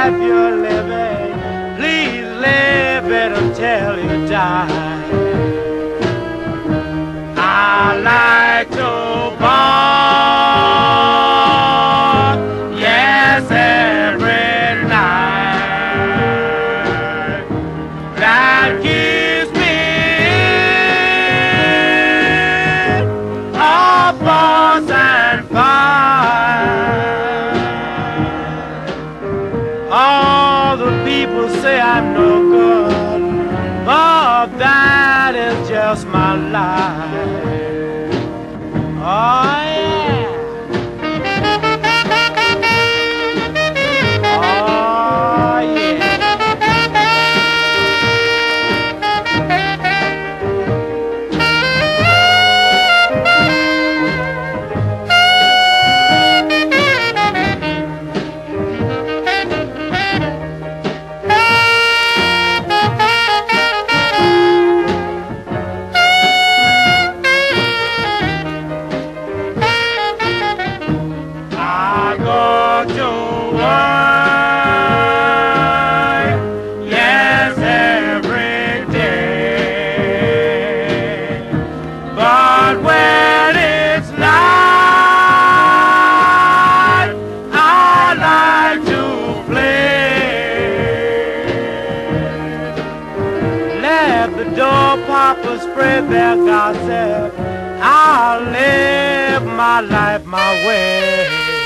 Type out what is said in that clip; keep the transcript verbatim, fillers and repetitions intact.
life you're living, please live it until you die. I like to ball, yes, every night. That keeps me in a fuss and fight. All the people say I'm no good, but that is just my life. Oh yeah. Oh yeah. I go to work, yes, every day. But when it's night, I like to play. Let the door poppers spread their gossip. I'll live my life my way.